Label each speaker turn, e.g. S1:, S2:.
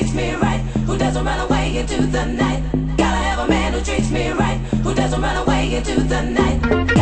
S1: treats me right, who doesn't run away into the night. Gotta have a man who treats me right, who doesn't run away into the night.